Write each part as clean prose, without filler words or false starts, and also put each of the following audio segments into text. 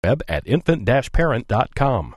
Web at infant-parent.com.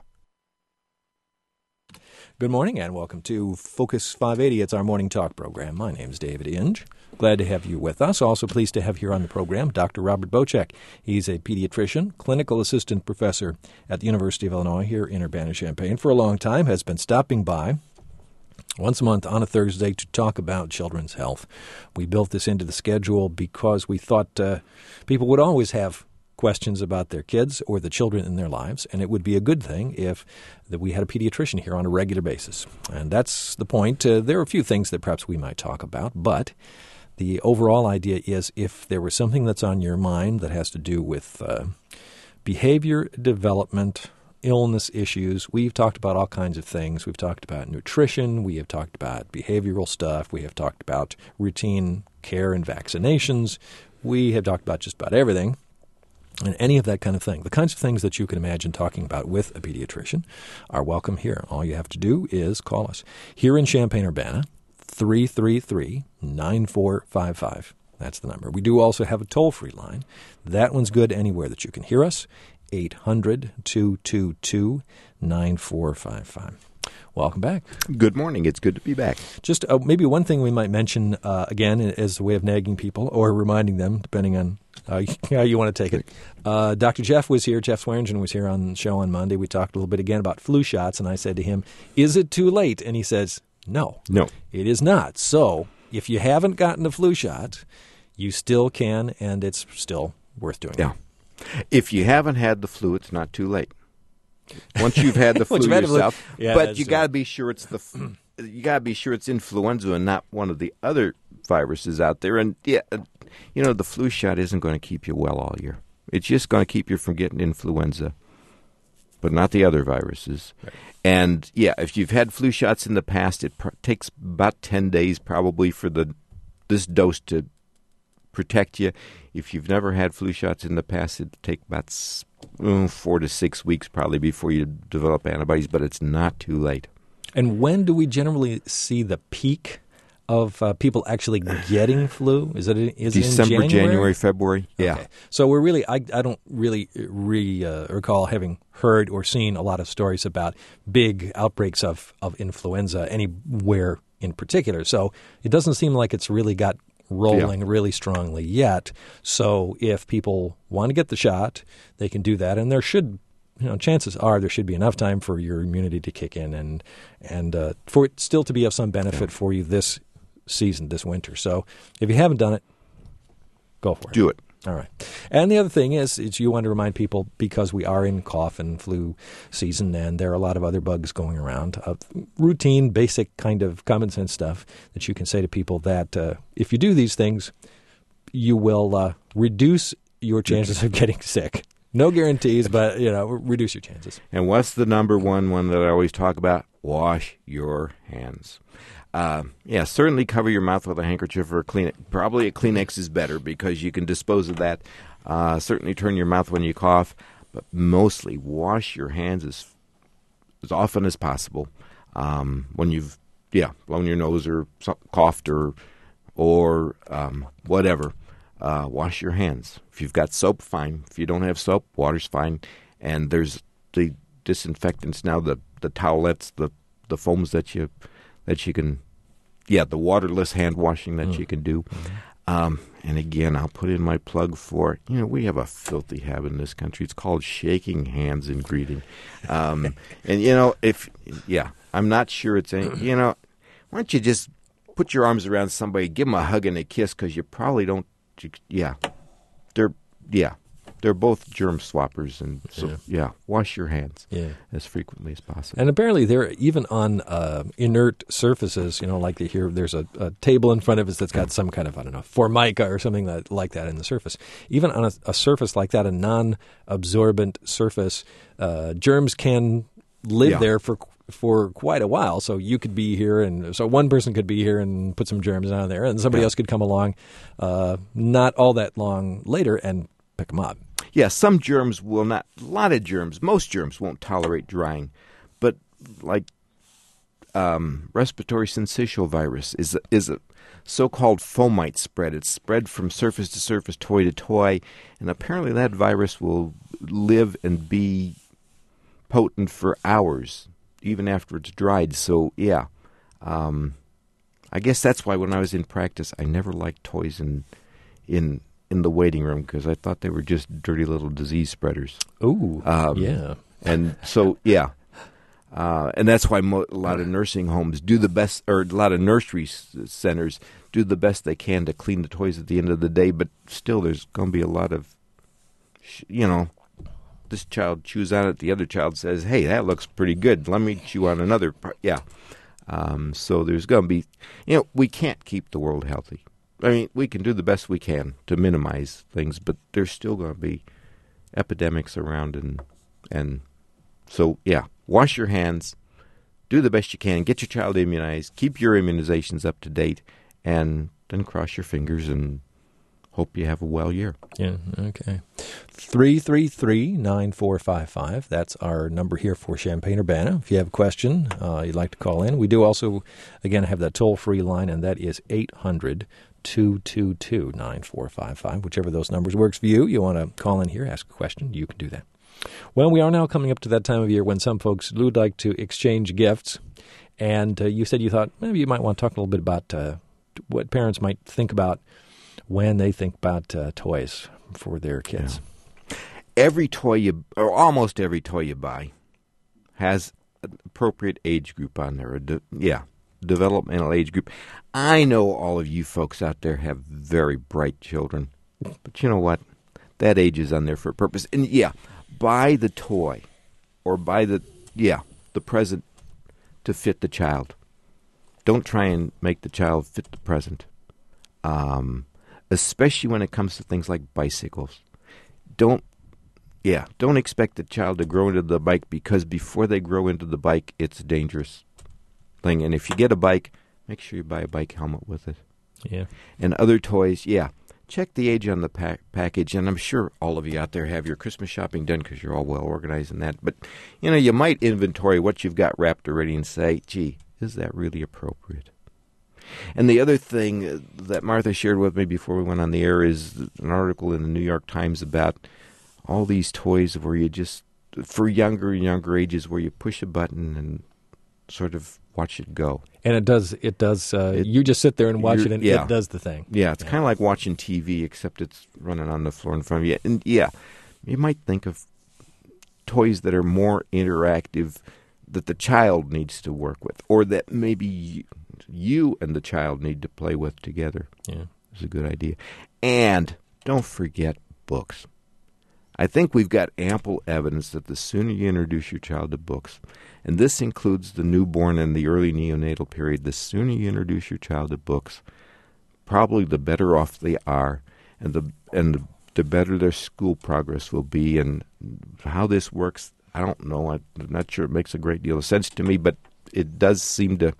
Good morning and welcome to Focus 580. It's our morning talk program. My name is David Inge. Glad to have you with us. Also pleased to have here on the program Dr. Robert Bocek. He's a pediatrician, clinical assistant professor at the University of Illinois here in Urbana-Champaign. For a long time has been stopping by once a month on a Thursday to talk about children's health. We built this into the schedule because we thought people would always have questions about their kids or the children in their lives, and it would be a good thing if that we had a pediatrician here on a regular basis. And that's the point. There are a few things that perhaps we might talk about, but the overall idea is if there was something that's on your mind that has to do with behavior development, illness issues. We've talked about all kinds of things. We've talked about nutrition. We have talked about behavioral stuff. We have talked about routine care and vaccinations. We have talked about just about everything and any of that kind of thing. The kinds of things that you can imagine talking about with a pediatrician are welcome here. All you have to do is call us here in Champaign-Urbana, 333-9455. That's the number. We do also have a toll-free line. That one's good anywhere that you can hear us. 800-222-9455. Welcome back. Good morning. It's good to be back. Just maybe one thing we might mention again as a way of nagging people or reminding them, depending on how you want to take it. Dr. Jeff was here. Jeff Swearingen was here on the show on Monday. We talked a little bit again about flu shots, and I said to him, is it too late? And he says, no, it is not. So if you haven't gotten the flu shot, you still can, and it's still worth doing. Yeah. If you haven't had the flu, it's not too late. Once you've had the flu yourself, but you got to be sure it's it's influenza and not one of the other viruses out there. And the flu shot isn't going to keep you well all year. It's just going to keep you from getting influenza, but not the other viruses. Right. And if you've had flu shots in the past, it takes about 10 days probably for this dose to protect you. If you've never had flu shots in the past, it'll take about 4 to 6 weeks probably before you develop antibodies, but it's not too late. And when do we generally see the peak of people actually getting flu? Is it December, in January, February? Yeah. Okay. So we're really, I don't really recall having heard or seen a lot of stories about big outbreaks of influenza anywhere in particular. So it doesn't seem like it's really got rolling really strongly yet. So if people want to get the shot, they can do that, and there should, chances are there should be enough time for your immunity to kick in and for it still to be of some benefit for you this season, this winter. So if you haven't done it, go for it. Do it. All right. And the other thing is you want to remind people, because we are in cough and flu season and there are a lot of other bugs going around, routine, basic kind of common sense stuff that you can say to people that if you do these things, you will reduce your chances of getting sick. No guarantees, but, reduce your chances. And what's the number one that I always talk about? Wash your hands. Certainly cover your mouth with a handkerchief or a Kleenex. Probably a Kleenex is better because you can dispose of that. Certainly turn your mouth when you cough, but mostly wash your hands as often as possible. When you've blown your nose or coughed or whatever, wash your hands. If you've got soap, fine. If you don't have soap, water's fine. And there's the disinfectants now, the towelettes, the foams that you can, the waterless hand washing that you can do. And again, I'll put in my plug for, we have a filthy habit in this country. It's called shaking hands in greeting. I'm not sure it's any, why don't you just put your arms around somebody, give them a hug and a kiss, because you probably don't, they're both germ swappers, and so wash your hands as frequently as possible. And apparently they're even on inert surfaces, like there's a table in front of us that's got some kind of, formica or something like that in the surface. Even on a surface like that, a non-absorbent surface, germs can live there for quite a while. So you could be here, and so one person could be here and put some germs on there, and somebody else could come along not all that long later and pick them up. Yeah, some germs will not. A lot of germs, most germs won't tolerate drying, but like respiratory syncytial virus is a so-called fomite spread. It's spread from surface to surface, toy to toy, and apparently that virus will live and be potent for hours, even after it's dried. So, yeah. I guess that's why when I was in practice, I never liked toys in the waiting room, because I thought they were just dirty little disease spreaders. Ooh, yeah. And so, yeah. And that's why a lot of nursing homes do the best, or a lot of nursery centers do the best they can to clean the toys at the end of the day. But still, there's going to be a lot of, this child chews on it. The other child says, hey, that looks pretty good. Let me chew on another part. Yeah. So there's going to be, we can't keep the world healthy. I mean, we can do the best we can to minimize things, but there's still going to be epidemics around. And so, yeah, wash your hands, do the best you can, get your child immunized, keep your immunizations up to date, and then cross your fingers and hope you have a well year. Yeah, okay. 333-9455. That's our number here for Champaign-Urbana. If you have a question you'd like to call in. We do also, again, have that toll-free line, and that is 800-222-9455. Whichever of those numbers works for you. You want to call in here, ask a question, you can do that. Well, we are now coming up to that time of year when some folks would like to exchange gifts. And you said you thought maybe you might want to talk a little bit about what parents might think about when they think about toys for their kids. Yeah. Every toy or almost every toy you buy has an appropriate age group on there. Developmental age group. I know all of you folks out there have very bright children, but you know what? That age is on there for a purpose. And buy the toy or buy the present to fit the child. Don't try and make the child fit the present. Especially when it comes to things like bicycles. Don't expect the child to grow into the bike, because before they grow into the bike, it's a dangerous thing. And if you get a bike, make sure you buy a bike helmet with it. Yeah. And other toys, check the age on the package. And I'm sure all of you out there have your Christmas shopping done because you're all well organized in that. But, you might inventory what you've got wrapped already and say, gee, is that really appropriate? And the other thing that Martha shared with me before we went on the air is an article in the New York Times about all these toys where you just, for younger and younger ages, where you push a button and sort of watch it go. And it does. You just sit there and watch it, and it does the thing. Yeah, it's kind of like watching TV, except it's running on the floor in front of you. And you might think of toys that are more interactive that the child needs to work with, or that maybe you and the child need to play with together. Yeah, it's a good idea. And don't forget books. I think we've got ample evidence that the sooner you introduce your child to books, and this includes the newborn and the early neonatal period, the sooner you introduce your child to books, probably the better off they are, and the better their school progress will be. And how this works, I don't know. I'm not sure it makes a great deal of sense to me, but it does seem to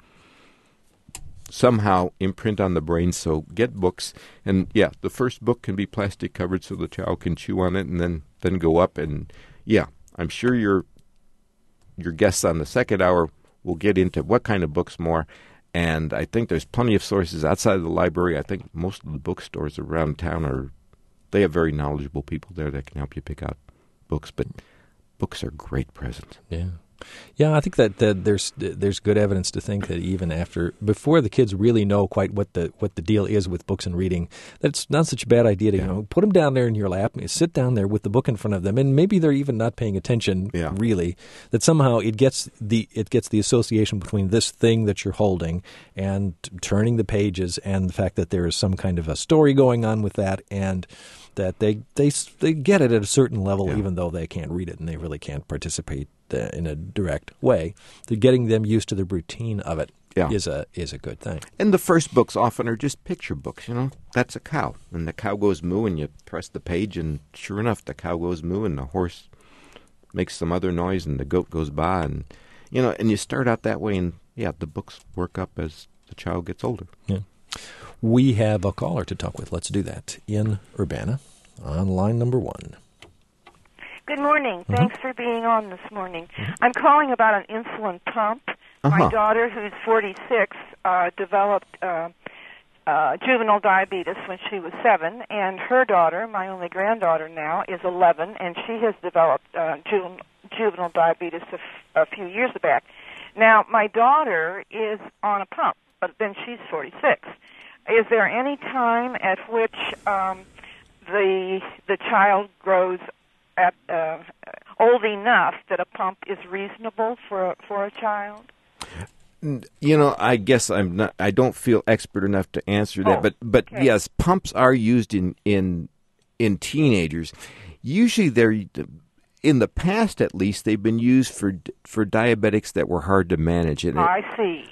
somehow imprint on the brain. So get books, and the first book can be plastic covered so the child can chew on it, and then go up. And I'm sure your guests on the second hour will get into what kind of books more. And I think there's plenty of sources outside of the library. I think most of the bookstores around town they have very knowledgeable people there that can help you pick out books. But books are great presents. Yeah. Yeah, I think that there's good evidence to think that even before the kids really know quite what the deal is with books and reading, that it's not such a bad idea to put them down there in your lap, and sit down there with the book in front of them, and maybe they're even not paying attention really. That somehow it gets the association between this thing that you're holding and turning the pages, and the fact that there is some kind of a story going on with that, and that they get it at a certain level, even though they can't read it and they really can't participate in a direct way. That getting them used to the routine of it is a good thing. And the first books often are just picture books. That's a cow, and the cow goes moo, and you press the page, and sure enough, the cow goes moo, and the horse makes some other noise, and the goat goes by, and and you start out that way, and the books work up as the child gets older. Yeah. We have a caller to talk with. Let's do that in Urbana on line number 1. Good morning. Mm-hmm. Thanks for being on this morning. Mm-hmm. I'm calling about an insulin pump. My daughter, who's 46, developed juvenile diabetes when she was 7, and her daughter, my only granddaughter now, is 11, and she has developed juvenile diabetes a few years back. Now, my daughter is on a pump, but then she's 46. Is there any time at which the child grows at old enough that a pump is reasonable for a child? I guess I don't feel expert enough to answer that, but okay. Yes, pumps are used in teenagers. Usually they're, in the past at least, they've been used for diabetics that were hard to manage. I see.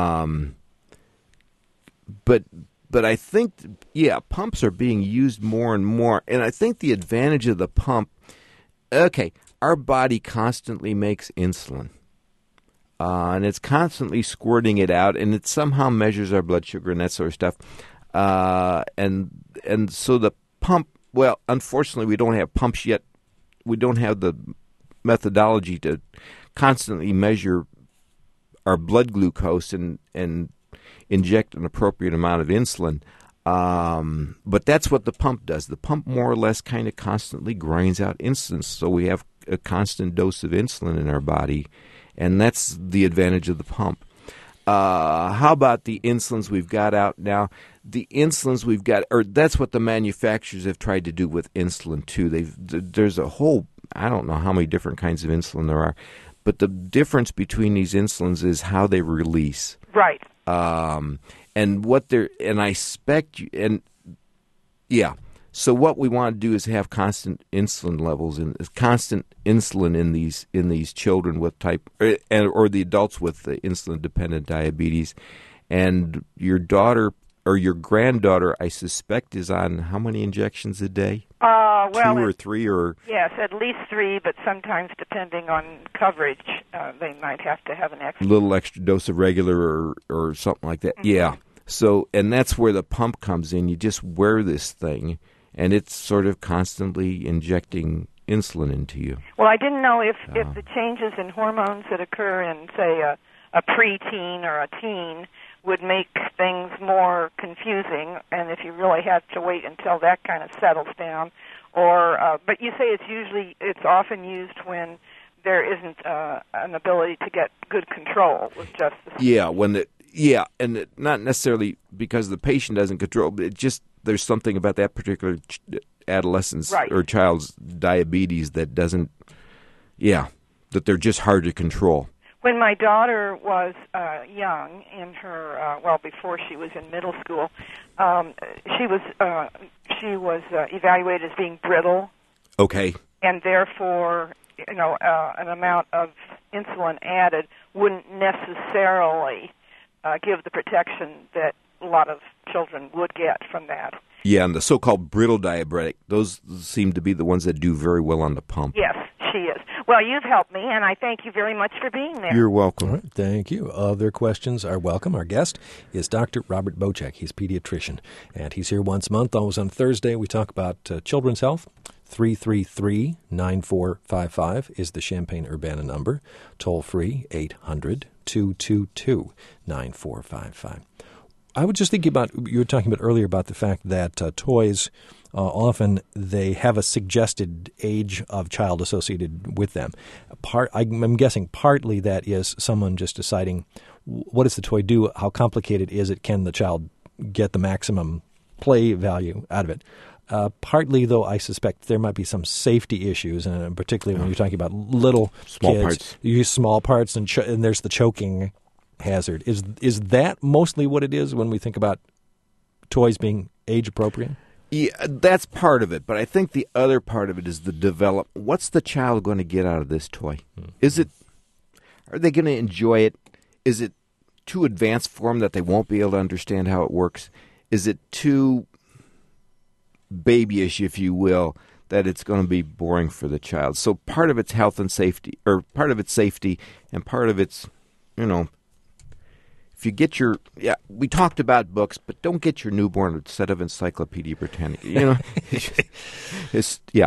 But I think, pumps are being used more and more. And I think the advantage of the pump, our body constantly makes insulin. And it's constantly squirting it out, and it somehow measures our blood sugar and that sort of stuff. And so the pump, well, unfortunately, we don't have pumps yet. We don't have the methodology to constantly measure our blood glucose and inject an appropriate amount of insulin. But that's what the pump does. The pump more or less kind of constantly grinds out insulin, so we have a constant dose of insulin in our body. And that's the advantage of the pump. How about the insulins we've got out now? The insulins we've got, or that's what the manufacturers have tried to do with insulin too. There's a whole, I don't know how many different kinds of insulin there are, but the difference between these insulins is how they release. Right. And what they're, and I expect, So what we want to do is have constant insulin levels and constant insulin in these children with or the adults with the insulin-dependent diabetes. And your daughter or your granddaughter, I suspect, is on how many injections a day? 2 or 3 or? Yes, at least 3, but sometimes depending on coverage, they might have to have an extra. Little extra dose of regular or something like that. Mm-hmm. Yeah. So, and that's where the pump comes in. You just wear this thing, and it's sort of constantly injecting insulin into you. Well, I didn't know if the changes in hormones that occur in, say, a preteen or a teen would make things more confusing, and if you really have to wait until that kind of settles down. But you say it's often used when there isn't an ability to get good control with just the... and not necessarily because the patient doesn't control, but it just there's something about that particular adolescent's or child's diabetes that doesn't, that they're just hard to control. When my daughter was young, in her before she was in middle school, she was evaluated as being brittle. Okay. And therefore, an amount of insulin added wouldn't necessarily give the protection that a lot of children would get from that. Yeah, and the so-called brittle diabetic, those seem to be the ones that do very well on the pump. Yes, she is. Well, you've helped me, and I thank you very much for being there. You're welcome. All right, thank you. Other questions are welcome. Our guest is Dr. Robert Bocek. He's a pediatrician, and he's here once a month. Always on Thursday, we talk about children's health. 333-9455 is the Champaign-Urbana number. Toll free, 800-222-9455. I was just thinking about, you were talking about earlier about the fact that toys, often they have a suggested age of child associated with them. I'm guessing partly that is someone just deciding, what does the toy do? How complicated is it? Can the child get the maximum play value out of it? Partly, though, I suspect there might be some safety issues, and particularly when you're talking about little small kids. Parts. You use small parts, and there's the choking hazard. Is that mostly what it is when we think about toys being age appropriate? Yeah, that's part of it, but I think the other part of it is the develop. What's the child going to get out of this toy? Are they going to enjoy it? Is it too advanced for them that they won't be able to understand how it works? Is it too babyish, if you will, that it's going to be boring for the child? So part of it's health and safety, or part of it's safety, and part of it's, if you get we talked about books, but don't get your newborn a set of Encyclopedia Britannica.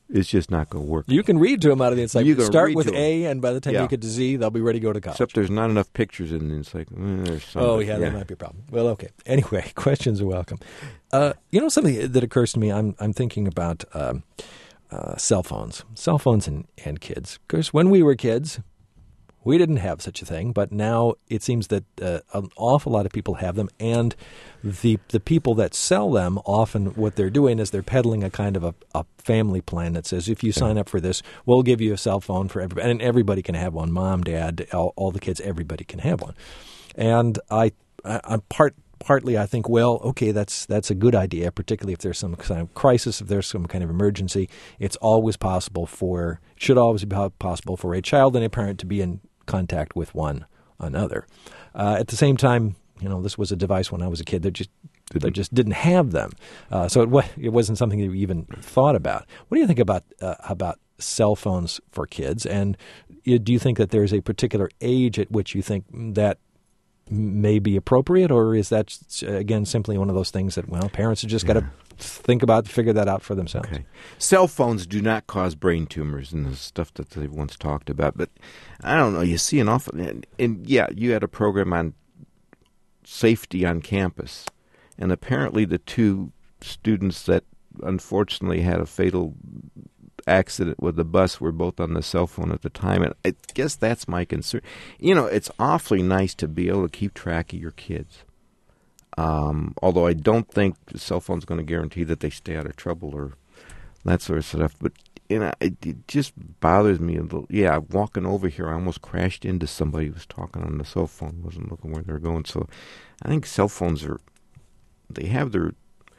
It's just not going to work. You can read to them out of it. It's like start with A, and by the time you get to Z, they'll be ready to go to college. Except there's not enough pictures in it. It's like, there's something. Oh, yeah, that might be a problem. Well, okay. Anyway, questions are welcome. Something that occurs to me, I'm thinking about cell phones and kids. Of course, when we were kids, we didn't have such a thing, but now it seems that an awful lot of people have them, and the people that sell them, often what they're doing is they're peddling a kind of a family plan that says, if you sign up for this, we'll give you a cell phone for everybody, and everybody can have one. Mom, dad, all the kids, everybody can have one. And I'm partly I think, well, okay, that's a good idea, particularly if there's some kind of crisis, if there's some kind of emergency. Should always be possible for a child and a parent to be in contact with one another. At the same time, this was a device when I was a kid that just didn't have them. So it wasn't something that we even thought about. What do you think about cell phones for kids? And do you think that there's a particular age at which you think that may be appropriate, or is that, again, simply one of those things that, parents have just got to figure that out for themselves? Okay. Cell phones do not cause brain tumors and the stuff that they once talked about, but I don't know, you see an awful, and you had a program on safety on campus, and apparently the two students that unfortunately had a fatal accident with the bus were both on the cell phone at the time, and I guess that's my concern. It's awfully nice to be able to keep track of your kids. Although I don't think the cell phone's going to guarantee that they stay out of trouble or that sort of stuff. But it just bothers me a little. Yeah, walking over here, I almost crashed into somebody who was talking on the cell phone, wasn't looking where they were going. So I think cell phones they have their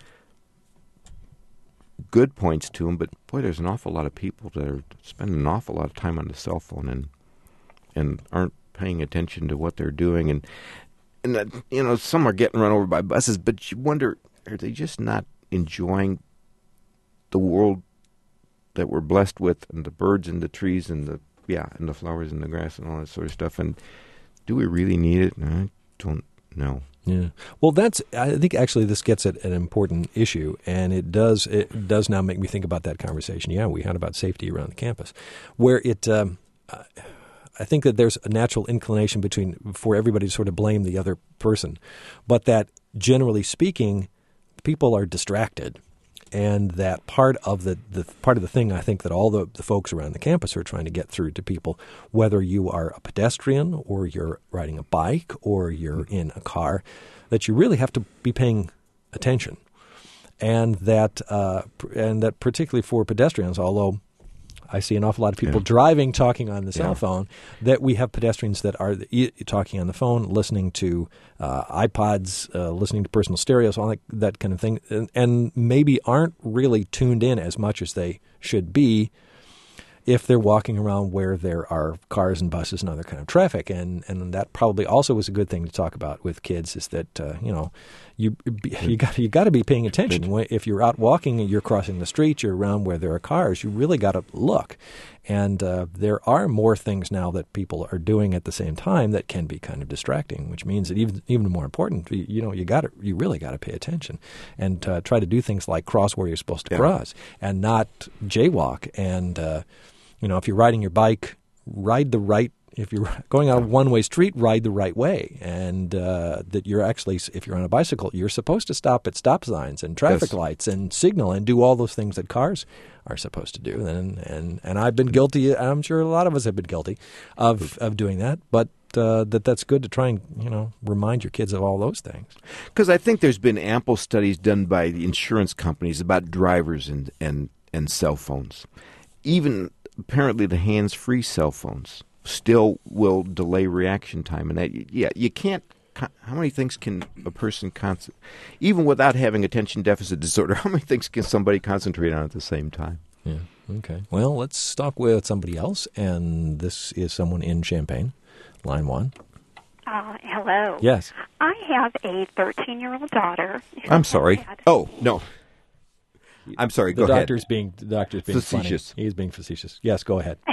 good points to them, but boy, there's an awful lot of people that are spending an awful lot of time on the cell phone and aren't paying attention to what they're doing, and some are getting run over by buses, but you wonder, are they just not enjoying the world that we're blessed with, and the birds and the trees and the flowers and the grass and all that sort of stuff? And do we really need it? I don't know. Yeah. Well, I think actually this gets at an important issue, and it does now make me think about that conversation. Yeah, we had about safety around the campus, where I think that there's a natural inclination for everybody to sort of blame the other person, but that generally speaking, people are distracted, and that part of the thing I think that all the folks around the campus are trying to get through to people, whether you are a pedestrian or you're riding a bike or you're in a car, that you really have to be paying attention, and that particularly for pedestrians, although I see an awful lot of people driving, talking on the cell phone, that we have pedestrians that are talking on the phone, listening to iPods, listening to personal stereos, all that kind of thing, and maybe aren't really tuned in as much as they should be if they're walking around where there are cars and buses and other kind of traffic. And that probably also is a good thing to talk about with kids, is that, you got to be paying attention. If you're out walking and you're crossing the street, you're around where there are cars, you really got to look. And there are more things now that people are doing at the same time that can be kind of distracting, which means that even more important, you really got to pay attention and try to do things like cross where you're supposed to cross and not jaywalk. And if you're riding your bike, ride the right. If you're going on a one-way street, ride the right way. And that you're actually, if you're on a bicycle, you're supposed to stop at stop signs and traffic lights and signal and do all those things that cars are supposed to do. And I've been guilty. I'm sure a lot of us have been guilty of doing that. But that's good to try and remind your kids of all those things. Because I think there's been ample studies done by the insurance companies about drivers and cell phones. Even apparently the hands-free cell phones still will delay reaction time. And that, you can't. How many things can a person even without having attention deficit disorder, how many things can somebody concentrate on at the same time? Yeah. Okay. Well, let's talk with somebody else. And this is someone in Champaign, line 1. Hello. Yes. I have a 13-year-old daughter. I'm sorry. Oh, no. I'm sorry. Go ahead. The doctor's being facetious. Funny. He's being facetious. Yes, go ahead.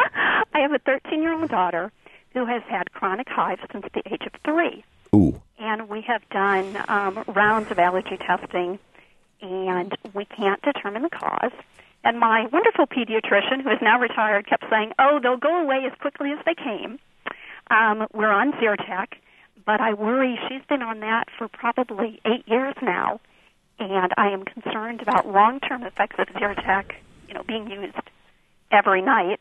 I have a 13-year-old daughter who has had chronic hives since the age of 3. Ooh. And we have done rounds of allergy testing, and we can't determine the cause. And my wonderful pediatrician, who is now retired, kept saying, oh, they'll go away as quickly as they came. We're on Zyrtec, but I worry she's been on that for probably 8 years now, and I am concerned about long-term effects of Zyrtec, being used every night.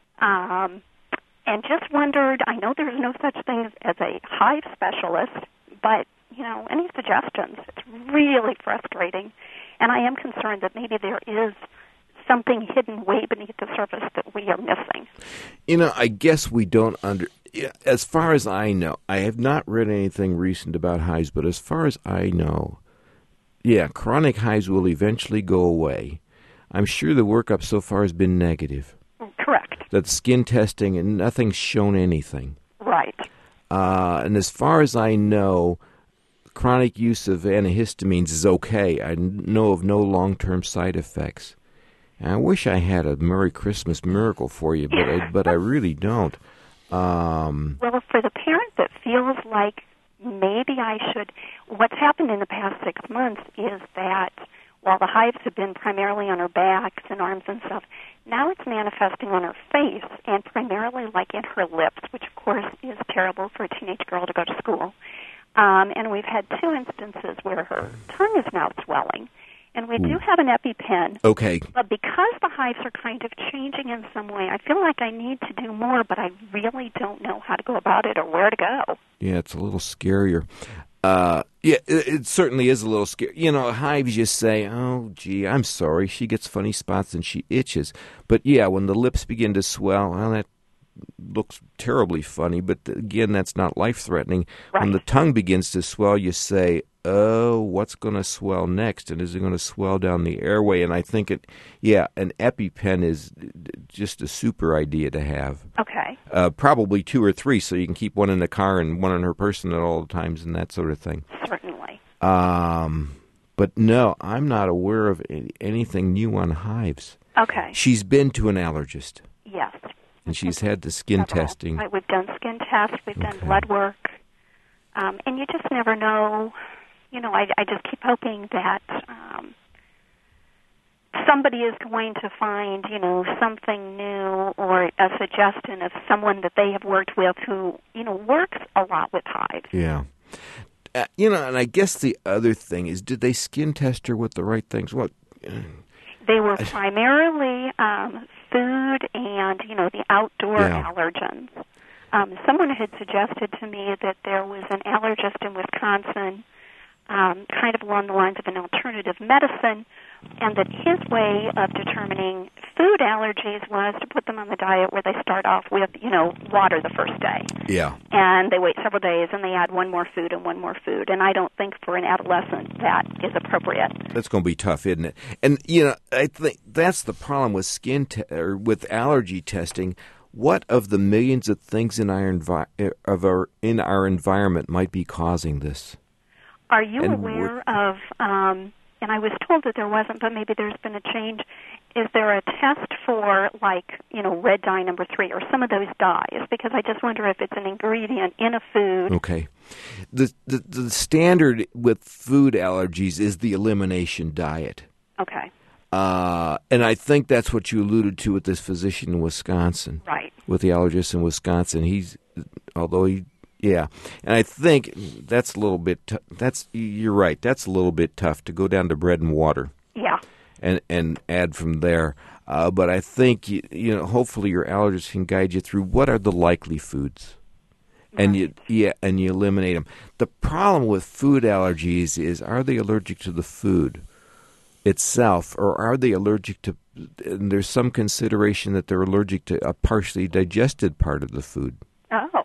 And just wondered, I know there's no such thing as a hive specialist, but, any suggestions? It's really frustrating, and I am concerned that maybe there is something hidden way beneath the surface that we are missing. I guess we don't as far as I know, I have not read anything recent about hives, but as far as I know, chronic hives will eventually go away. I'm sure the workup so far has been negative. Correct. That skin testing and nothing's shown anything. Right. And as far as I know, chronic use of antihistamines is okay. I know of no long-term side effects. And I wish I had a Merry Christmas miracle for you, but I really don't. Well, for the parent that feels like maybe I should, what's happened in the past 6 months is that while the hives have been primarily on her backs and arms and stuff, now it's manifesting on her face and primarily like in her lips, which of course is terrible for a teenage girl to go to school. And we've had 2 instances where her tongue is now swelling. And we do have an EpiPen. Okay. But because the hives are kind of changing in some way, I feel like I need to do more, but I really don't know how to go about it or where to go. Yeah, it's a little scarier. It certainly is a little scary. Hives just say, oh, gee, I'm sorry. She gets funny spots and she itches. But, when the lips begin to swell, well, that looks terribly funny. But, again, that's not life-threatening. Right. When the tongue begins to swell, you say, oh, what's going to swell next? And is it going to swell down the airway? And I think an EpiPen is just a super idea to have. Okay. Probably 2 or 3, so you can keep one in the car and one in her person at all times and that sort of thing. Certainly. But no, I'm not aware of anything new on hives. Okay. She's been to an allergist. Yes. And she's had the skin testing. We've done skin tests. We've done blood work. And you just never know. I just keep hoping that somebody is going to find, something new or a suggestion of someone that they have worked with who, works a lot with hives. Yeah. And I guess the other thing is, did they skin test her with the right things? What? They were primarily food and, the outdoor allergens. Someone had suggested to me that there was an allergist in Wisconsin, kind of along the lines of an alternative medicine, and that his way of determining food allergies was to put them on the diet where they start off with, water the first day. Yeah. And they wait several days, and they add one more food and one more food. And I don't think for an adolescent that is appropriate. That's going to be tough, isn't it? And, I think that's the problem with or with allergy testing. What of the millions of things in our environment might be causing this? Are you aware of, and I was told that there wasn't, but maybe there's been a change, is there a test for, red dye number 3 or some of those dyes? Because I just wonder if it's an ingredient in a food. Okay. The standard with food allergies is the elimination diet. Okay. And I think that's what you alluded to with this physician in Wisconsin. Right. With the allergist in Wisconsin. And I think that's a little bit, you're right, that's a little bit tough to go down to bread and water. Yeah. And add from there. But I think, hopefully your allergist can guide you through what are the likely foods. And you eliminate them. The problem with food allergies is, are they allergic to the food itself, or are they allergic to, and there's some consideration that they're allergic to a partially digested part of the food. Oh.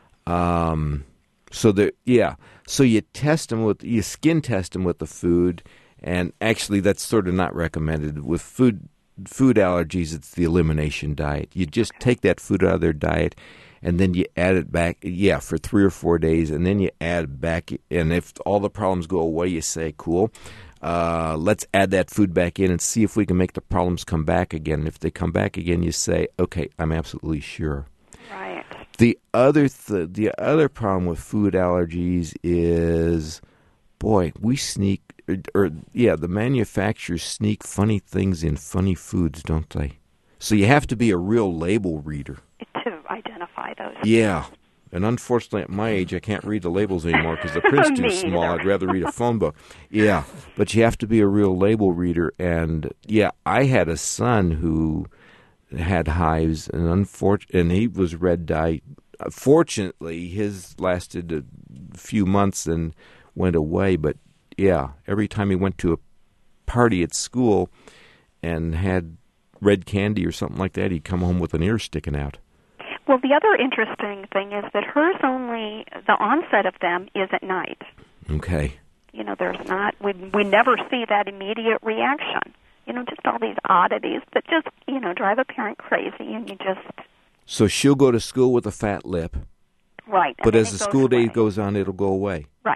So you skin test them with the food, and actually that's sort of not recommended. With food allergies, it's the elimination diet. You just take that food out of their diet, and then you add it back, for 3 or 4 days, and then you add it back, and if all the problems go away, you say, cool, let's add that food back in and see if we can make the problems come back again. And if they come back again, you say, okay, I'm absolutely sure. Right. The other problem with food allergies is, boy, we sneak the manufacturers sneak funny things in funny foods, don't they? So you have to be a real label reader to identify those. Yeah. And unfortunately, at my age, I can't read the labels anymore because the print's too small. I'd rather read a phone book. Yeah, but you have to be a real label reader. And, I had a son who had hives, and he was red dye. Fortunately, his lasted a few months and went away. But, every time he went to a party at school and had red candy or something like that, he'd come home with an ear sticking out. Well, the other interesting thing is that hers only, the onset of them is at night. Okay. There's not, we never see that immediate reaction. Just all these oddities that just, drive a parent crazy, and you just... So she'll go to school with a fat lip. Right. But as the school day goes on, it'll go away. Right.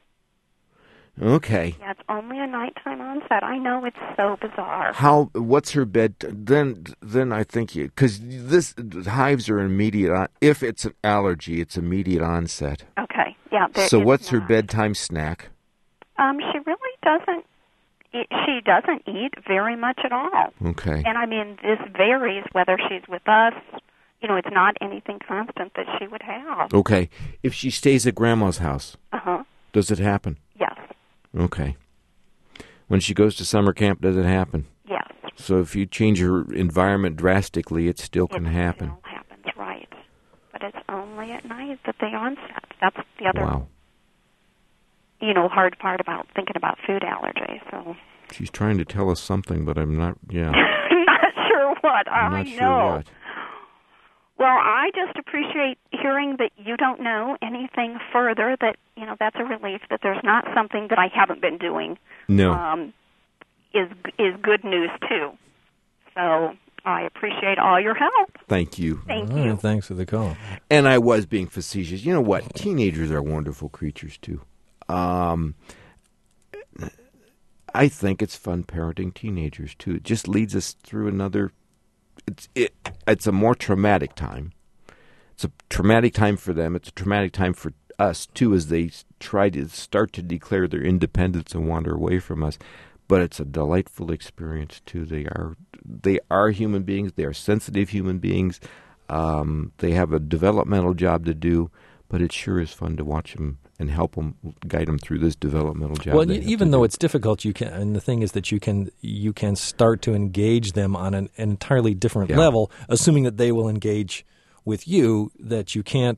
Okay. Yeah, it's only a nighttime onset. I know, it's so bizarre. What's her bed? Then I think because hives are immediate. If it's an allergy, it's immediate onset. Okay. Yeah. So what's her bedtime snack? She really doesn't. She doesn't eat very much at all. Okay. And I mean, this varies whether she's with us. It's not anything constant that she would have. Okay. If she stays at Grandma's house, does it happen? Yes. Okay. When she goes to summer camp, does it happen? Yes. So if you change her environment drastically, it still can happen. It still happens, right. But it's only at night that they onset. That's the other, hard part about thinking about food allergies. So she's trying to tell us something, but I'm not, not sure what. I'm not sure what. Well, I just appreciate hearing that you don't know anything further, that, that's a relief, that there's not something that I haven't been doing. No. Is good news, too. So I appreciate all your help. Thank you. Thank you. Thanks for the call. And I was being facetious. You know what? Teenagers are wonderful creatures, too. I think it's fun parenting teenagers, too. It just leads us through another... It's a more traumatic time. It's a traumatic time for them. It's a traumatic time for us, too, as they try to start to declare their independence and wander away from us. But it's a delightful experience, too. They are human beings. They are sensitive human beings. They have a developmental job to do, but it sure is fun to watch them and help them, guide them through this developmental job. Well, even though it's difficult, you can. And the thing is that you can start to engage them on an entirely different level, assuming that they will engage with you. That you can't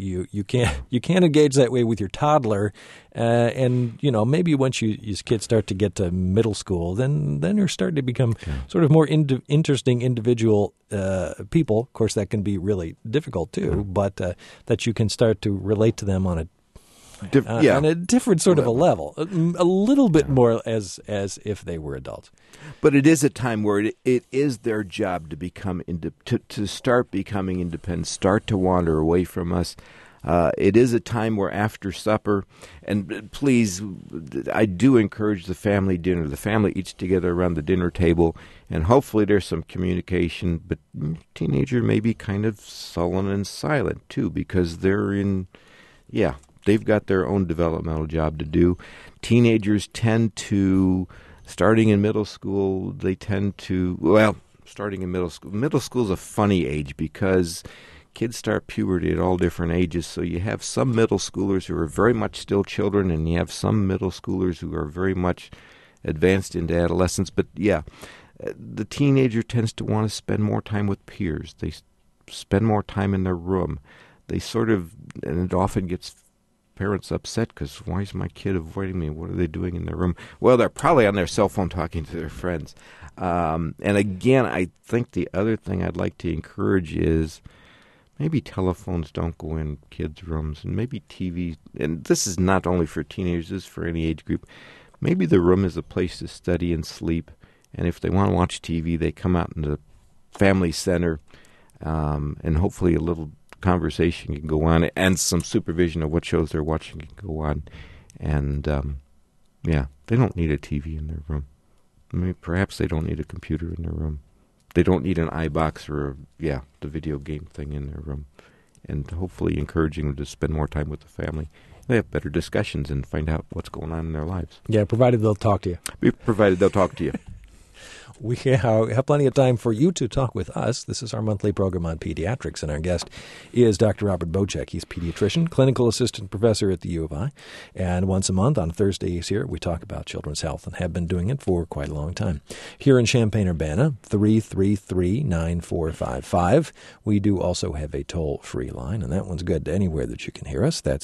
engage that way with your toddler, and maybe once your kids start to get to middle school, then you're starting to become sort of more interesting individual people. Of course, that can be really difficult too, but that you can start to relate to them on a different sort of a level, a little bit more as if they were adults. But it is a time where it is their job to become to start becoming independent, start to wander away from us. It is a time where after supper, and please, I do encourage the family dinner. The family eats together around the dinner table, and hopefully there's some communication. But teenager may be kind of sullen and silent too, because they're in, they've got their own developmental job to do. Teenagers tend to, starting in middle school, starting in middle school. Middle school is a funny age because kids start puberty at all different ages. So you have some middle schoolers who are very much still children, and you have some middle schoolers who are very much advanced into adolescence. But the teenager tends to want to spend more time with peers. They spend more time in their room. They and it often gets parents upset because why is my kid avoiding me? What are they doing in their room? Well, they're probably on their cell phone talking to their friends. And again, I think the other thing I'd like to encourage is maybe telephones don't go in kids' rooms, and maybe TV. And this is not only for teenagers, this is for any age group. Maybe the room is a place to study and sleep. And if they want to watch TV, they come out in the family center, and hopefully a little conversation can go on, and some supervision of what shows they're watching can go on. And, they don't need a TV in their room. I mean, perhaps they don't need a computer in their room. They don't need an iBox or, the video game thing in their room. And hopefully encouraging them to spend more time with the family. They have better discussions and find out what's going on in their lives. Yeah, provided they'll talk to you. Provided they'll talk to you. We have plenty of time for you to talk with us. This is our monthly program on pediatrics, and our guest is Dr. Robert Bocek. He's a pediatrician, clinical assistant professor at the U of I, and once a month on Thursdays here we talk about children's health and have been doing it for quite a long time. Here in Champaign-Urbana, 333-9455. We do also have a toll-free line, and that one's good anywhere that you can hear us. That's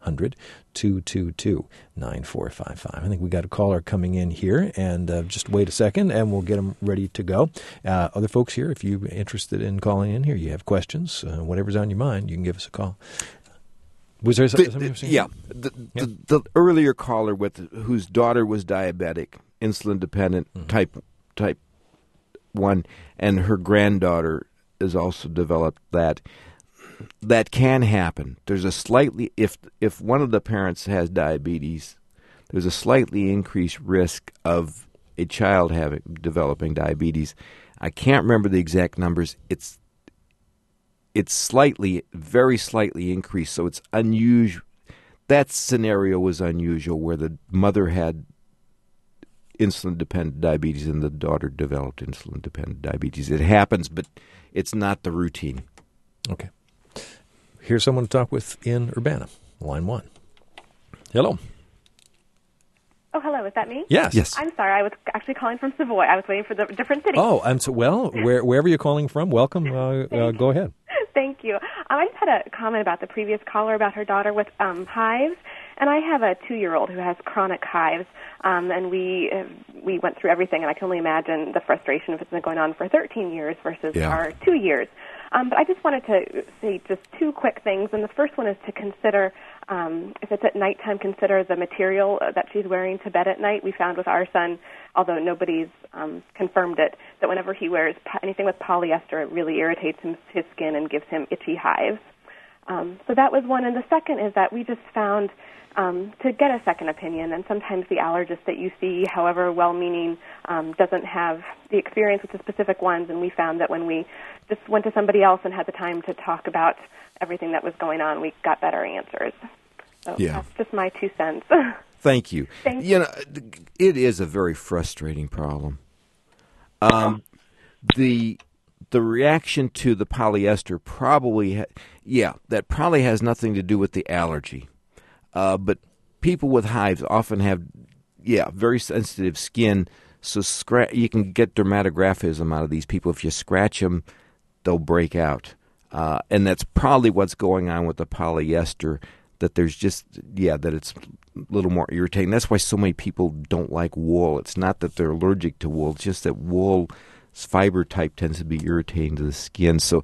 800-222-9455. I think we got a caller coming in here, and just wait a second, and we'll get them ready to go. Other folks here, if you're interested in calling in here, you have questions, whatever's on your mind, you can give us a call. Was there something you were saying? Yeah. The earlier caller whose daughter was diabetic, insulin dependent, type 1, and her granddaughter has also developed that. That can happen. There's a slightly, if one of the parents has diabetes, there's a slightly increased risk of a child developing diabetes. I can't remember the exact numbers. It's slightly, very slightly increased, so it's unusual. That scenario was unusual, where the mother had insulin-dependent diabetes and the daughter developed insulin-dependent diabetes. It happens, but it's not the routine. Okay. Here's someone to talk with in Urbana, line 1. Hello. Oh, hello. Is that me? Yes. I'm sorry. I was actually calling from Savoy. I was waiting for the different city. Oh, wherever you're calling from, welcome. Go ahead. Thank you. I just had a comment about the previous caller about her daughter with hives. And I have a 2-year-old who has chronic hives. And we went through everything, and I can only imagine the frustration if it's been going on for 13 years versus our 2 years. But I just wanted to say just 2 quick things. And the first one is to consider, if it's at nighttime, consider the material that she's wearing to bed at night. We found with our son, although nobody's confirmed it, that whenever he wears anything with polyester, it really irritates his skin and gives him itchy hives. So that was one. And the second is that we just found to get a second opinion, and sometimes the allergist that you see, however well-meaning, doesn't have the experience with the specific ones, and we found that when we just went to somebody else and had the time to talk about everything that was going on, we got better answers. So that's just my 2 cents. Thank you. Thank you. It is a very frustrating problem. The reaction to the polyester probably, that probably has nothing to do with the allergy. But people with hives often have, very sensitive skin, so you can get dermatographism out of these people. If you scratch them, they'll break out. And that's probably what's going on with the polyester, that there's just, that it's a little more irritating. That's why so many people don't like wool. It's not that they're allergic to wool. It's just that wool fiber type tends to be irritating to the skin. So,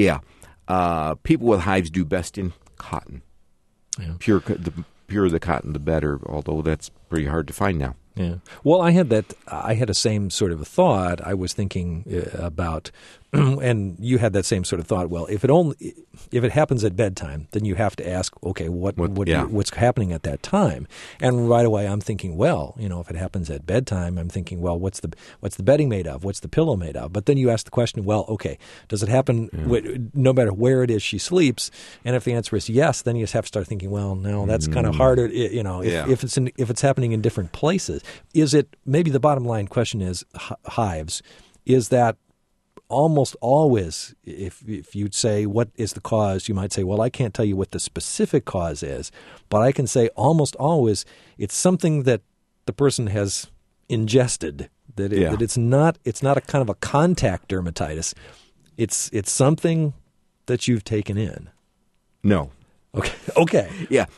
people with hives do best in cotton. Yeah. The purer the cotton, the better, although that's pretty hard to find now. Yeah. Well, I had a same sort of a thought. I was thinking about, and you had that same sort of thought. Well, if it happens at bedtime, then you have to ask, okay, what's happening at that time? And right away, I'm thinking, well, if it happens at bedtime, I'm thinking, well, what's the bedding made of? What's the pillow made of? But then you ask the question, well, okay, does it happen no matter where it is she sleeps? And if the answer is yes, then you just have to start thinking, well, no, that's kind of harder. If it's happening in different places. Is it, maybe the bottom line question is hives, is that almost always, if you'd say what is the cause, you might say, well, I can't tell you what the specific cause is, but I can say almost always it's something that the person has ingested, that it's not a kind of a contact dermatitis. It's something that you've taken in. No. Okay. Yeah.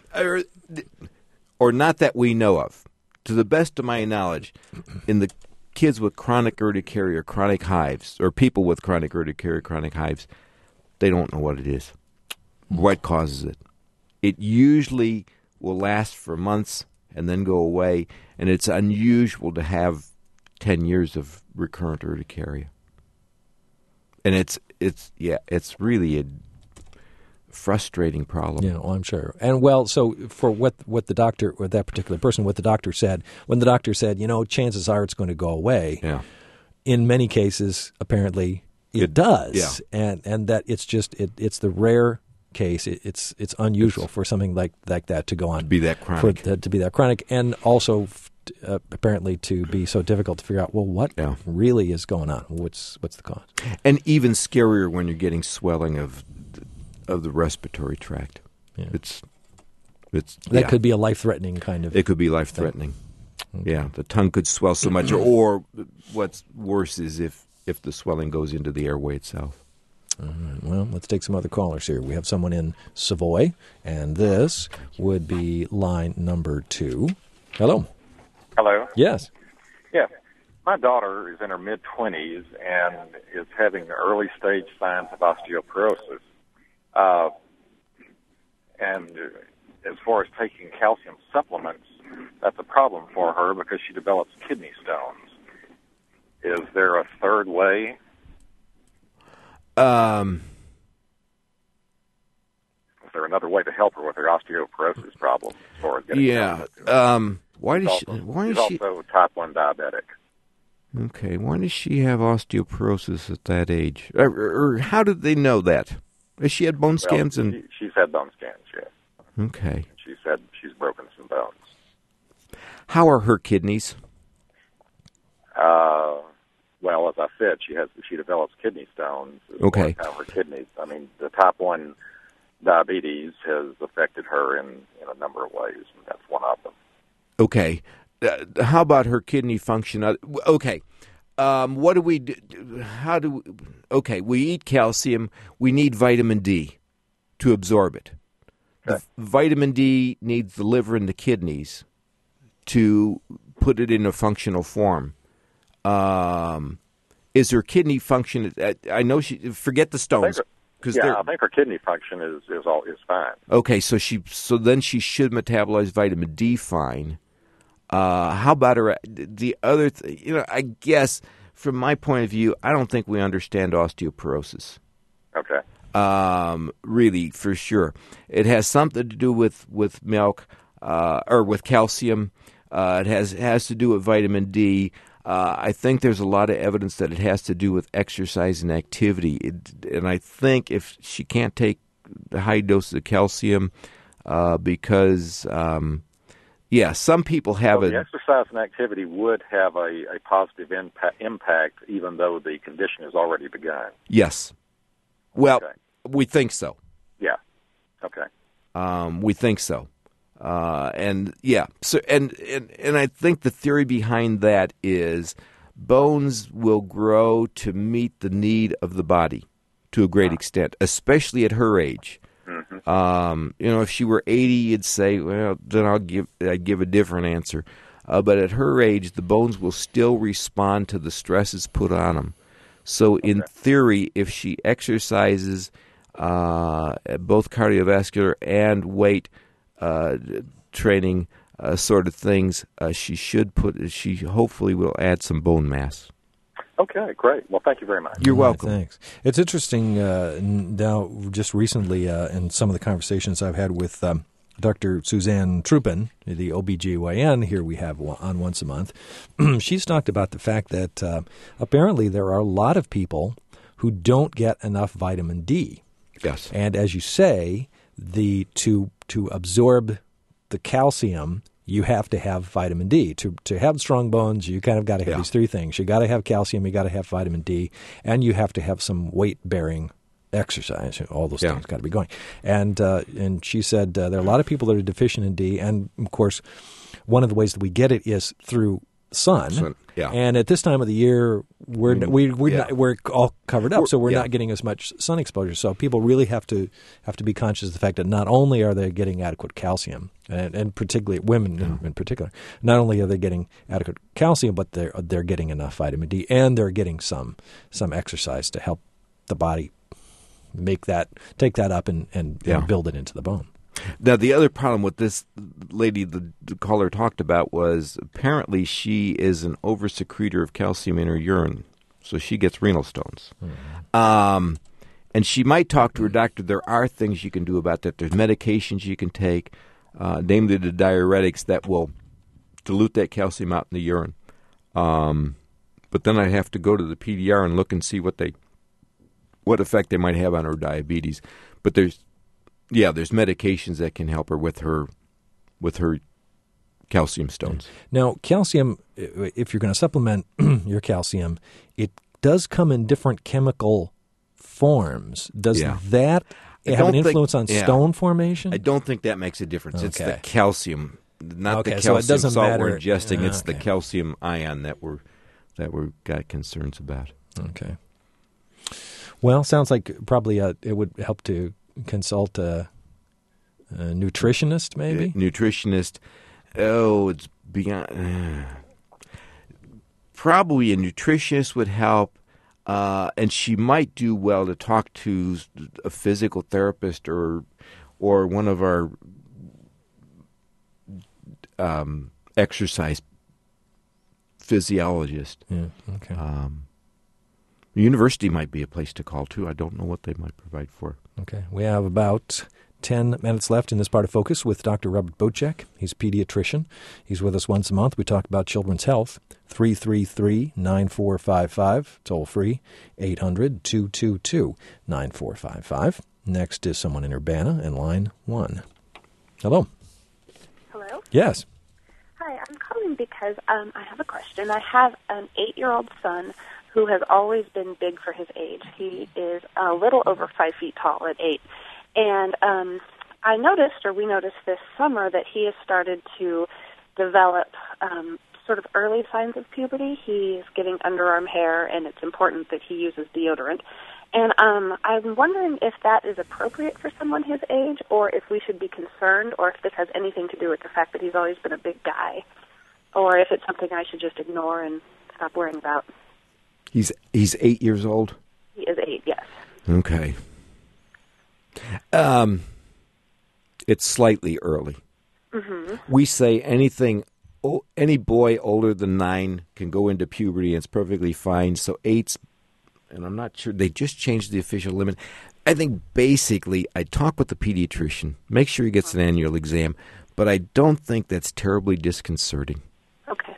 Or not that we know of. To the best of my knowledge, in the kids with chronic urticaria or chronic hives, or people with chronic urticaria, chronic hives, they don't know what it is, what causes it. It usually will last for months and then go away, and it's unusual to have 10 years of recurrent urticaria. And it's really a frustrating problem. Yeah, well, I'm sure. And so for what the doctor, or that particular person, what the doctor said, when the doctor said, chances are it's going to go away, in many cases, apparently, it does. Yeah. And that it's just, it's the rare case, it's unusual for something like that to go on. To be that chronic. To be that chronic, and also apparently to be so difficult to figure out, well, what really is going on? What's the cause? And even scarier when you're getting swelling of the respiratory tract. Yeah. It's that could be a life-threatening kind of. It could be life-threatening. Okay. Yeah, the tongue could swell so much, or what's worse is if the swelling goes into the airway itself. All right. Well, let's take some other callers here. We have someone in Savoy, and this would be line number 2. Hello. Hello. Yes. Yes. My daughter is in her mid-20s and is having early-stage signs of osteoporosis. And as far as taking calcium supplements, that's a problem for her because she develops kidney stones. Is there a third way? Is there another way to help her with her osteoporosis problem as far as getting She's also type 1 diabetic. Okay, why does she have osteoporosis at that age? Or how did they know that? Has she had bone scans? She's had bone scans, yes. Okay. She said she's broken some bones. How are her kidneys? Well, as I said, she develops kidney stones. Okay. Her kidneys. I mean, the type 1 diabetes has affected her in a number of ways, and that's one of them. Okay. How about her kidney function? Okay. What do we do? Okay, we eat calcium. We need vitamin D to absorb it. Okay. Vitamin D needs the liver and the kidneys to put it in a functional form. Is her kidney function? I know she. Forget the stones. I think her kidney function is fine. Okay, so then she should metabolize vitamin D fine. How about the other? I guess from my point of view, I don't think we understand osteoporosis. Okay. Really, for sure, it has something to do with milk or with calcium. It has to do with vitamin D. I think there's a lot of evidence that it has to do with exercise and activity. And I think if she can't take the high doses of calcium because, some people have the exercise and activity would have a positive impact even though the condition has already begun. Yes. Well, we think so. Yeah. Okay. We think so. So and I think the theory behind that is bones will grow to meet the need of the body to a great extent, especially at her age. Mm-hmm. If she were 80, you'd say, well, then I'd give a different answer. But at her age, the bones will still respond to the stresses put on them. So in theory, if she exercises both cardiovascular and weight training sort of things, she hopefully will add some bone mass. Okay, great. Well, thank you very much. You're welcome. Thanks. It's interesting now, just recently in some of the conversations I've had with Dr. Suzanne Truppen, the OBGYN here we have on Once a Month. She's talked about the fact that apparently there are a lot of people who don't get enough vitamin D. Yes. And as you say, to absorb the calcium, you have to have vitamin D. To have strong bones, you kind of got to have these three things. You got to have calcium, you got to have vitamin D, and you have to have some weight-bearing exercise. All those things got to be going. And she said there are a lot of people that are deficient in D, and of course, one of the ways that we get it is through sun. And at this time of the year, we're all covered up, so we're not getting as much sun exposure. So people really have to be conscious of the fact that not only are they getting adequate calcium, and particularly women in particular, not only are they getting adequate calcium, but they're getting enough vitamin D, and they're getting some exercise to help the body take that up and build it into the bone. Now, the other problem with this lady the caller talked about was apparently she is an oversecretor of calcium in her urine, so she gets renal stones. Mm-hmm. And she might talk to her doctor. There are things you can do about that. There's medications you can take, namely the diuretics that will dilute that calcium out in the urine. But then I have to go to the PDR and look and see what effect they might have on her diabetes. But there's Yeah, there's medications that can help her with her calcium stones. Now, calcium, if you're going to supplement your calcium, it does come in different chemical forms. Does that have an influence on stone formation? I don't think that makes a difference. It's the calcium, not the so calcium salt matter. we're ingesting. It's the calcium ion that we've got concerns about. Okay. Well, sounds like probably it would help to consult a nutritionist, maybe? Nutritionist. Oh, it's beyond. Probably a nutritionist would help, and she might do well to talk to a physical therapist or one of our exercise physiologists. Yeah. Okay. The university might be a place to call too. I don't know what they might provide for. Okay. We have about 10 minutes left in this part of Focus with Dr. Robert Bocek. He's a pediatrician. He's with us once a month. We talk about children's health. 333-9455, toll free, 800-222-9455. Next is someone in Urbana in line 1. Hello. Hello? Yes. Hi, I'm calling because I have a question. I have an 8-year-old son who has always been big for his age. He is a little over 5 feet tall at 8. And we noticed this summer that he has started to develop sort of early signs of puberty. He's getting underarm hair, and it's important that he uses deodorant. And I'm wondering if that is appropriate for someone his age, or if we should be concerned, or if this has anything to do with the fact that he's always been a big guy, or if it's something I should just ignore and stop worrying about. He's 8 years old? He is 8, yes. Okay. It's slightly early. Mm-hmm. We say any boy older than 9 can go into puberty, and it's perfectly fine. So 8's, and I'm not sure, they just changed the official limit. I think basically I talk with the pediatrician, make sure he gets an annual exam, but I don't think that's terribly disconcerting. Okay.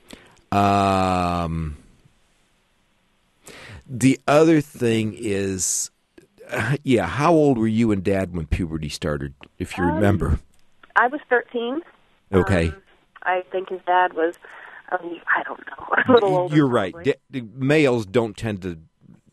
The other thing is, how old were you and Dad when puberty started, if you remember? I was 13. Okay. I think his dad was, I don't know, a little older. You're right. Males don't tend to,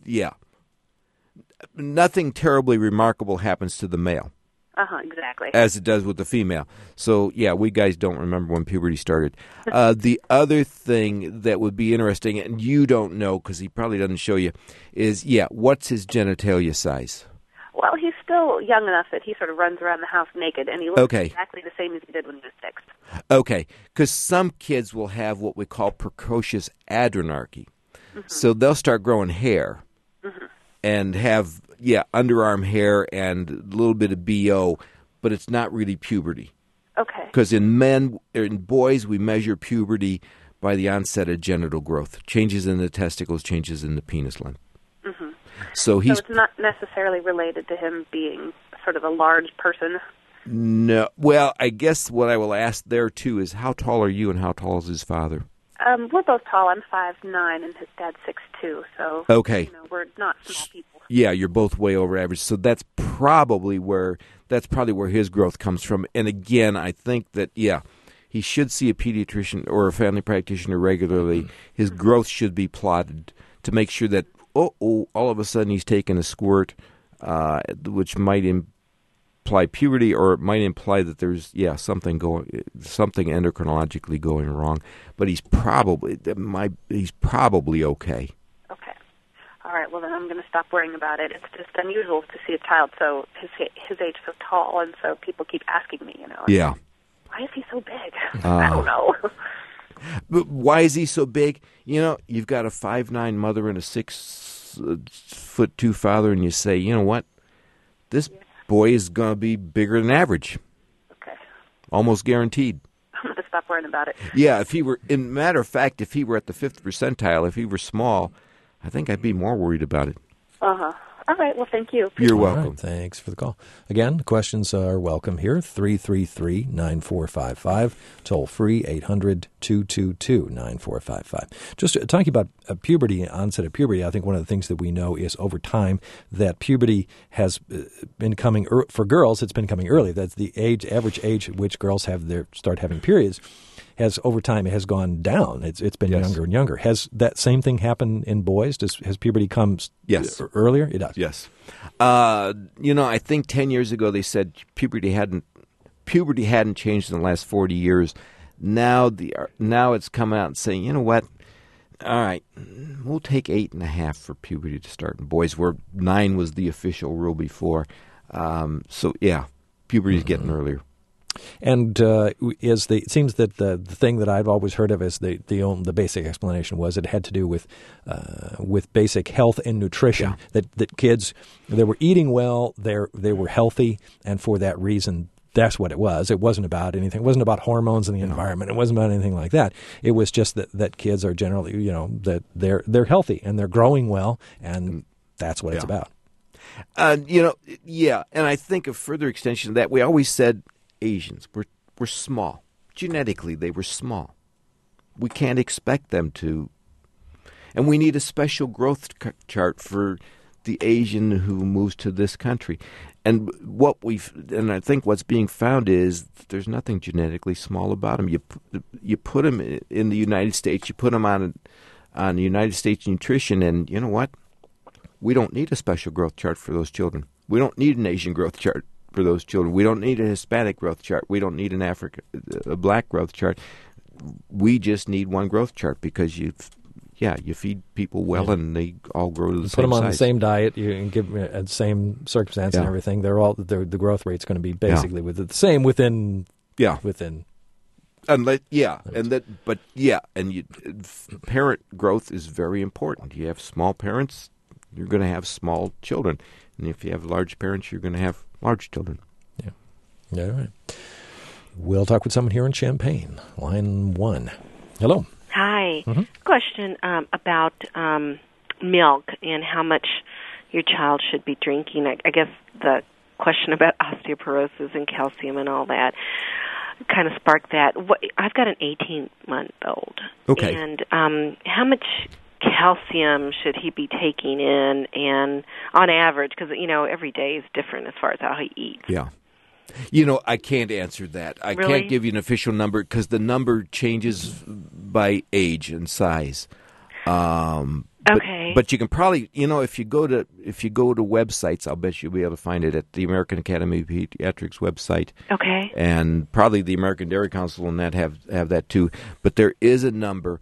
nothing terribly remarkable happens to the male. Exactly. As it does with the female. So, we guys don't remember when puberty started. The other thing that would be interesting, and you don't know because he probably doesn't show you, is, what's his genitalia size? Well, he's still young enough that he sort of runs around the house naked, and he looks exactly the same as he did when he was 6. Okay, because some kids will have what we call precocious adrenarche. Mm-hmm. So they'll start growing hair and have, underarm hair and a little bit of BO, but it's not really puberty. Okay. Because in boys, we measure puberty by the onset of genital growth, changes in the testicles, changes in the penis length. Mm-hmm. So it's not necessarily related to him being sort of a large person? No. Well, I guess what I will ask there, too, is how tall are you and how tall is his father? We're both tall. I'm 5'9", and his dad's 6'2", so we're not small people. Yeah, you're both way over average. So that's probably where his growth comes from. And again, I think that he should see a pediatrician or a family practitioner regularly. His growth should be plotted to make sure that all of a sudden he's taking a squirt, which might imply puberty, or it might imply that there's something endocrinologically going wrong. But he's probably okay. Okay. All right. Well, then I'm going to stop worrying about it. It's just unusual to see a child his age so tall, and so people keep asking me, Yeah. Why is he so big? I don't know. But why is he so big? You've got a 5'9" mother and a 6'2" father, and you say, you know what? This boy is going to be bigger than average. Okay. Almost guaranteed. I'm going to stop worrying about it. Yeah, if he were at the 5th percentile, if he were small, I think I'd be more worried about it. All right. Well, thank you. You're welcome. Right, thanks for the call. Again, questions are welcome here. 333-9455. Toll free 800-222-9455. Just talking about puberty, onset of puberty, I think one of the things that we know is over time that puberty has been coming for girls. It's been coming early. That's the average age at which girls start having periods. Has over time it has gone down. It's been younger and younger. Has that same thing happened in boys? Has puberty come earlier? It does. Yes. I think 10 years ago they said puberty hadn't changed in the last 40 years. Now it's come out and saying, you know what? All right, we'll take 8.5 for puberty to start in boys, where 9 was the official rule before. Puberty is getting earlier. And it seems that the thing that I've always heard of as the basic explanation was it had to do with basic health and nutrition. Yeah. That kids, they were eating well, they were healthy, and for that reason, that's what it was. It wasn't about anything. It wasn't about hormones in the environment. It wasn't about anything like that. It was just that kids are generally, that they're healthy and they're growing well, and that's what it's about. And I think a further extension of that, we always said Asians were small. Genetically, they were small. We can't expect them to. And we need a special growth chart for the Asian who moves to this country. And I think what's being found is there's nothing genetically small about them. You put them in the United States, you put them on United States nutrition, and you know what? We don't need a special growth chart for those children. We don't need an Asian growth chart for those children. We don't need a Hispanic growth chart. We don't need a black growth chart. We just need one growth chart because you feed people well and they all grow to the same size. Put them on the same diet, you give them the same circumstance and everything. The growth rate's going to be basically the same within. Parent growth is very important. You have small parents, you're going to have small children, and if you have large parents, you're going to have large children. Yeah. All right. We'll talk with someone here in Champaign. Line 1. Hello. Hi. Mm-hmm. Question about milk and how much your child should be drinking. I guess the question about osteoporosis and calcium and all that kind of sparked that. I've got an 18-month-old. Okay. And how much calcium should he be taking in, and on average, because every day is different as far as how he eats. Yeah. I can't answer that. I Really? can't give you an official number because the number changes by age and size. Okay. But you can probably, if you go to websites, I'll bet you'll be able to find it at the American Academy of Pediatrics website. Okay. And probably the American Dairy Council and that have that too. But there is a number.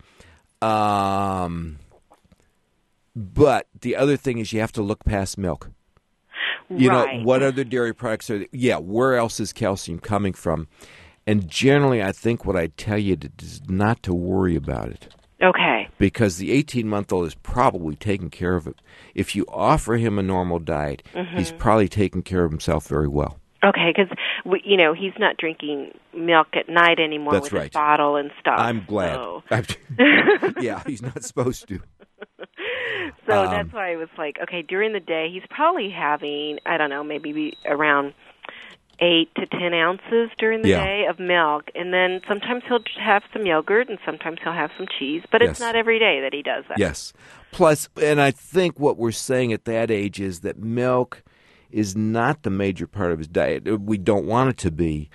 But the other thing is you have to look past milk. Right. What other dairy products are there? Where else is calcium coming from? And generally, I think what I tell you is not to worry about it. Okay. Because the 18-month-old is probably taking care of it. If you offer him a normal diet, he's probably taking care of himself very well. Okay, because he's not drinking milk at night anymore That's with right. a bottle and stuff. I'm glad. So. Yeah, he's not supposed to. So that's why I was like, okay, during the day he's probably having, I don't know, maybe around 8 to 10 ounces during the day of milk, and then sometimes he'll have some yogurt, and sometimes he'll have some cheese, but it's not every day that he does that. Yes. Plus, and I think what we're saying at that age is that milk is not the major part of his diet. We don't want it to be.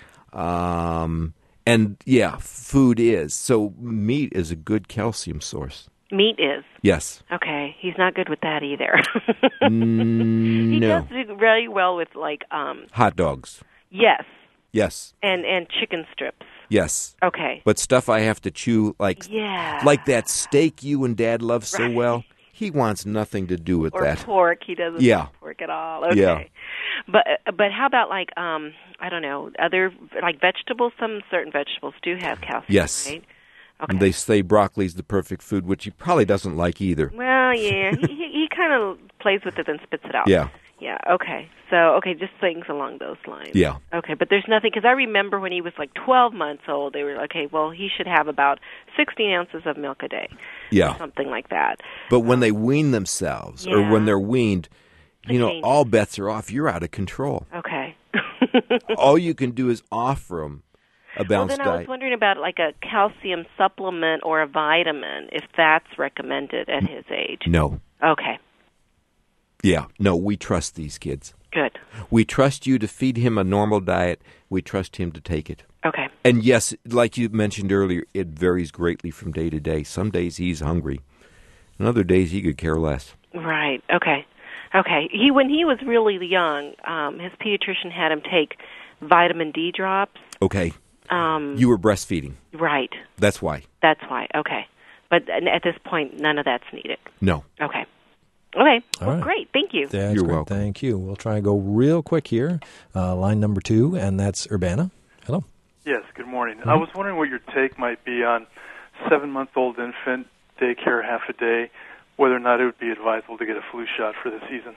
Food is. So meat is a good calcium source. Meat is? Yes. Okay. He's not good with that either. No. He does do really well with, hot dogs. Yes. Yes. And chicken strips. Yes. Okay. But stuff I have to chew, like that steak you and Dad love so well, he wants nothing to do with that. Or pork. He doesn't like pork at all. Okay. Yeah. But how about, I don't know, other, vegetables? Some certain vegetables do have calcium, yes. right? Okay. And they say broccoli's the perfect food, which he probably doesn't like either. Well, yeah. he kind of plays with it and spits it out. Yeah. Yeah, okay. So, just things along those lines. Yeah. Okay, but there's nothing, because I remember when he was 12 months old, they were he should have about 16 ounces of milk a day. Yeah. Or something like that. But when they wean themselves, or when they're weaned, all bets are off. You're out of control. Okay. All you can do is offer them a balanced diet. I was wondering about like a calcium supplement or a vitamin, if that's recommended at his age. No. Okay. Yeah. No, we trust these kids. Good. We trust you to feed him a normal diet. We trust him to take it. Okay. And yes, like you mentioned earlier, it varies greatly from day to day. Some days he's hungry. And other days he could care less. Right. Okay. When he was really young, his pediatrician had him take vitamin D drops. Okay. You were breastfeeding. Right. That's why. Okay. But at this point, none of that's needed. No. Okay. Okay. All right. Great. Thank you. That's You're great. welcome. Thank you. We'll try and go real quick here. Line number 2, and that's Urbana. Hello. Yes, good morning. I was wondering what your take might be on 7-month-old infant, daycare half a day, whether or not it would be advisable to get a flu shot for the season.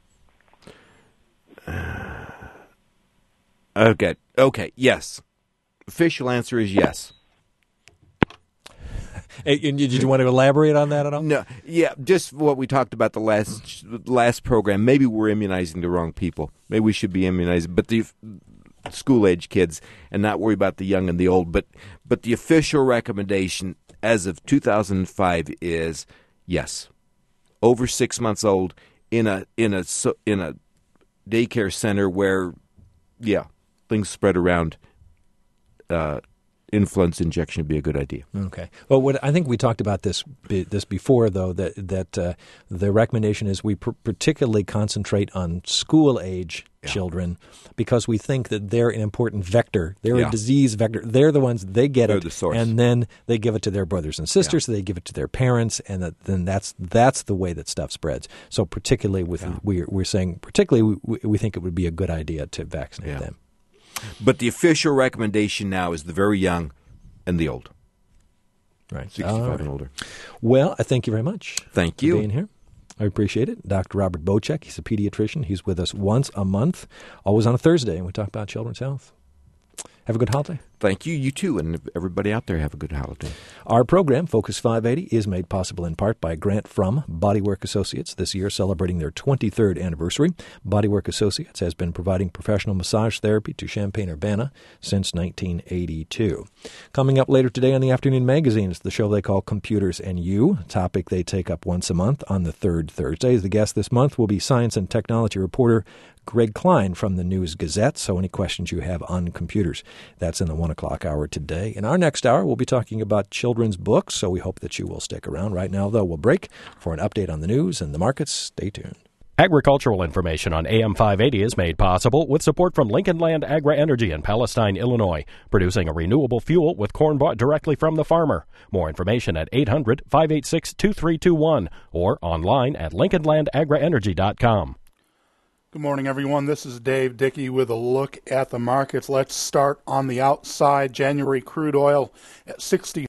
Okay, yes. Official answer is yes. Hey, did you want to elaborate on that at all? No, yeah, just what we talked about the last program. Maybe we're immunizing the wrong people. Maybe we should be immunizing, but the school-age kids and not worry about the young and the old. But the official recommendation as of 2005 is yes. Over 6 months old in a daycare center where, things spread around. Influenza injection would be a good idea. Okay. Well, I think we talked about this before, though, that the recommendation is we particularly concentrate on school-age children because we think that they're an important vector. They're a disease vector. They're the ones, they get it, the source. And then they give it to their brothers and sisters, so they give it to their parents, and then that's the way that stuff spreads. So particularly we're saying, we think it would be a good idea to vaccinate them. But the official recommendation now is the very young and the old. Right. 65 and older. Well, I thank you very much. Thank you for being here. I appreciate it. Dr. Robert Bocek, he's a pediatrician. He's with us once a month, always on a Thursday, and we talk about children's health. Have a good holiday. Thank you. You too. And everybody out there, have a good holiday. Our program, Focus 580, is made possible in part by a grant from Bodywork Associates, this year celebrating their 23rd anniversary. Bodywork Associates has been providing professional massage therapy to Champaign-Urbana since 1982. Coming up later today on the Afternoon Magazine is the show they call Computers and You, a topic they take up once a month on the third Thursday. The guest this month will be science and technology reporter Greg Klein from the News Gazette. So any questions you have on computers, that's in the 1 o'clock hour today. In our next hour, we'll be talking about children's books, so we hope that you will stick around. Right now, though, we'll break for an update on the news and the markets. Stay tuned. Agricultural information on AM 580 is made possible with support from Lincoln Land Agri-Energy in Palestine, Illinois, producing a renewable fuel with corn bought directly from the farmer. More information at 800-586-2321 or online at lincolnlandagrienergy.com. Good morning, everyone. This is Dave Dickey with a look at the markets. Let's start on the outside. January crude oil at 60.